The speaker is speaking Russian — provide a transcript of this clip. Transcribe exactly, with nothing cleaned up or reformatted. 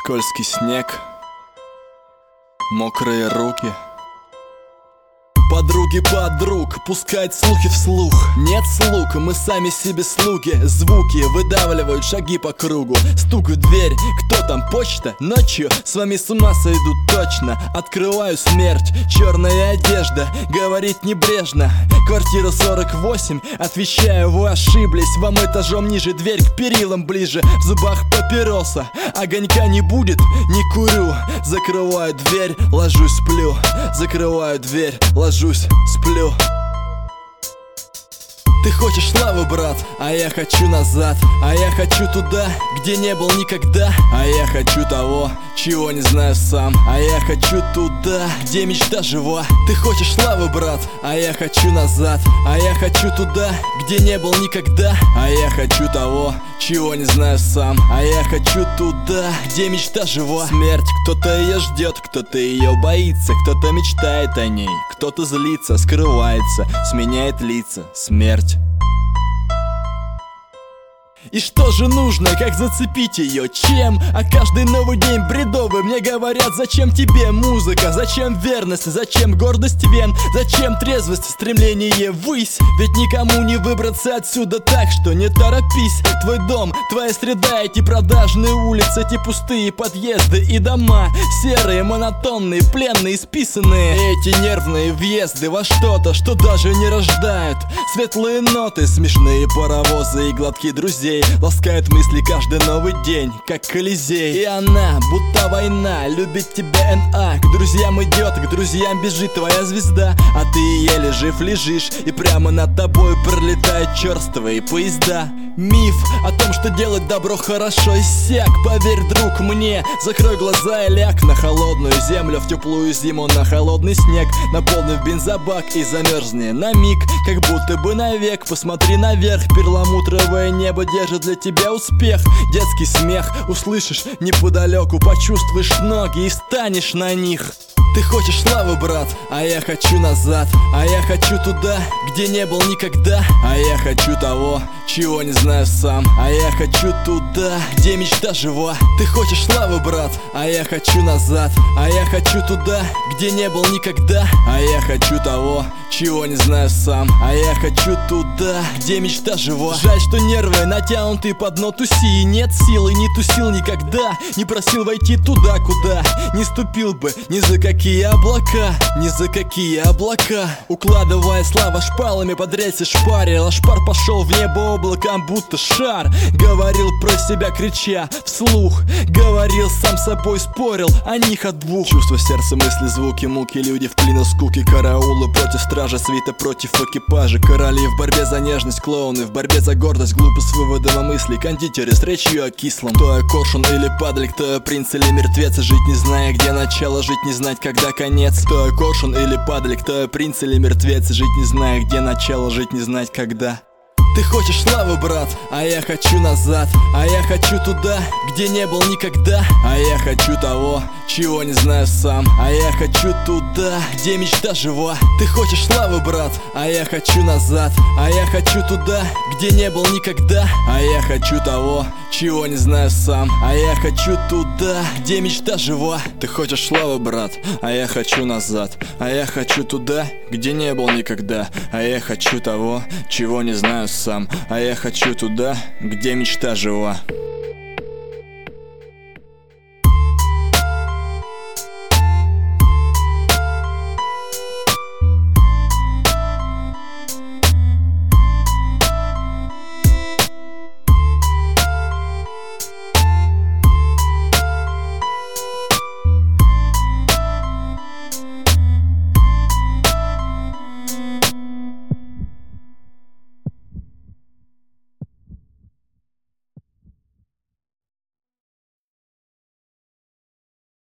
Скользкий снег, мокрые руки. Подруги подруг пускают слухи вслух. Нет слуг, мы сами себе слуги. Звуки выдавливают шаги по кругу. Стук в дверь, кто там, почта? Ночью с вами с ума сойду точно. Открываю смерть, черная одежда, говорит небрежно. Квартира сорок восемь, отвечаю, вы ошиблись. Вам этажом ниже, дверь к перилам ближе. В зубах папироса, огонька не будет, не курю. Закрываю дверь, ложусь, сплю. Закрываю дверь, ложусь, сплю. Ты хочешь славы, брат, а я хочу назад. А я хочу туда, где не был никогда. А я хочу того, чего не знаю сам. А я хочу туда, где мечта жива. Ты хочешь славы, брат, а я хочу назад. А я хочу туда, где не был никогда. А я хочу того, чего не знаю сам. А я хочу туда, где мечта жива. Смерть, кто-то ее ждет, кто-то ее боится. Кто-то мечтает о ней, кто-то злится, скрывается, сменяет лица. Смерть. И что же нужно, как зацепить ее? Чем? А каждый новый день бредовый. Мне говорят, зачем тебе музыка? Зачем верность? Зачем гордость вен? Зачем трезвость, стремление ввысь? Ведь никому не выбраться отсюда, так что не торопись. Твой дом, твоя среда, эти продажные улицы, эти пустые подъезды и дома. Серые, монотонные, пленные, списанные. Эти нервные въезды во что-то, что даже не рождают. Светлые ноты, смешные паровозы и глотки друзей ласкают мысли каждый новый день, как Колизей. И она, будто война, любит тебя эн а. К друзьям идет, к друзьям бежит твоя звезда. А ты еле жив лежишь, и прямо над тобой пролетают черствые поезда. Миф о том, что делать добро хорошо, иссяк. Поверь, друг, мне, закрой глаза и ляг на холодную землю, в теплую зиму, на холодный снег. Наполнив бензобак и замерзни на миг, как будто бы навек. Посмотри наверх, перламутровое небо держит для тебя успех. Детский смех услышишь неподалеку, почувствуешь ноги и встанешь на них. Ты хочешь славы, брат, а я хочу назад. А я хочу туда, где не был никогда. А я хочу того, чего не знаю сам. А я хочу туда, где мечта жива. Ты хочешь славы, брат, а я хочу назад. А я хочу туда, где не был никогда. А я хочу того, чего не знаю сам. А я хочу туда, где мечта жива. Жаль, что нервы натянуты под ноту си. Нет силы, не тусил никогда. Не просил войти туда, куда не ступил бы ни за какие облака, ни за какие облака. Укладывая слова шпалами под рельсы шпарил, а шпар пошел в небо облаком, будто шар. Говорил про себя, крича вслух. Говорил сам собой, спорил о них от двух. Чувства, сердце, мысли, звуки, муки. Люди в плену скуки, караулы против стража, свита против экипажа. Короли в борьбе за нежность, клоуны в борьбе за гордость. Глупость с выводом о мысли, кондитеры с речью о кислом. Кто я, коршун или падаль, кто я, принц или мертвец. Жить не зная, где начало, жить не знать, когда конец. Кто я, коршун или падаль, кто я, принц или мертвец. Жить не зная, где начало, жить не знать, когда. Ты хочешь славы, брат, а я хочу назад. А я хочу туда, где не был никогда. А я хочу того, чего не знаю сам. А я хочу туда, где мечта жива. Ты хочешь славы, брат, а я хочу назад. А я хочу туда, где не был никогда. А я хочу того, чего не знаю сам. А я хочу туда, где мечта жива. Ты хочешь славы, брат, а я хочу назад. А я хочу туда, где не был никогда. А я хочу того, чего не знаю сам. А я хочу туда, где мечта жива.